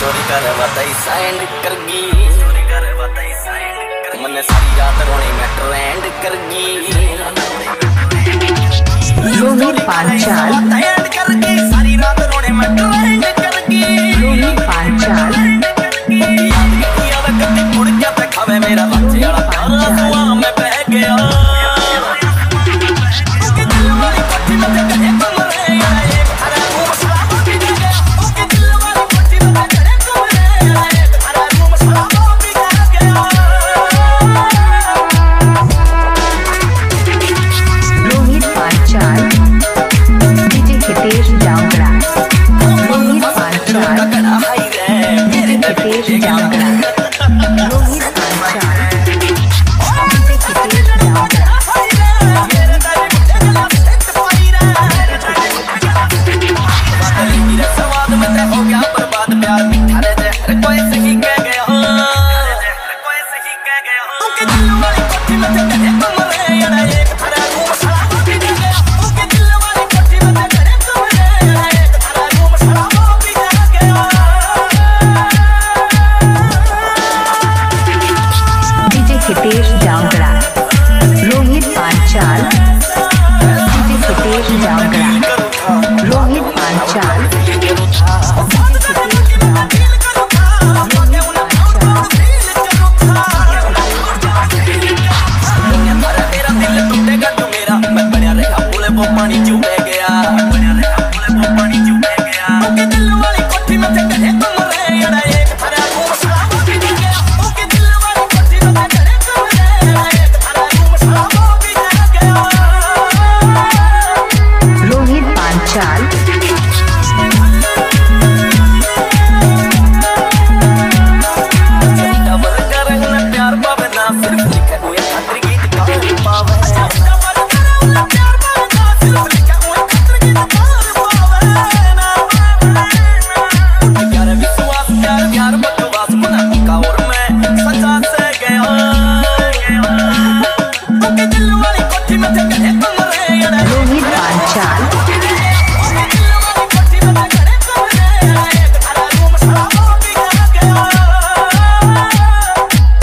Story कर बताई signed करगी, मने सारी रात रोने में ट्रेंड करगी। रोहित पांचाल करगी सारी रात रोने में ट्रेंड करगी। रोहित पांचाल उड़ के खावे मेरा बच्चे वाला प्यारा सुआ में बह गया। रोहित पांचाल रोहित पांचाल पानी चू बह गया, पानी चू बह गया। ओके दिल वाली कोठी में ते करे तुम रे यार एक थारा रूम शराब पी गया। ओके दिल वाली कोठी में ते करे तुम रे यार एक थारा रूम शराब पी गया। रोहित पांचाल डबल कर न प्यार पावे ना सिर्फ लिखे हुए खातिर गीत गावे पावे। दिल वाली कोठी में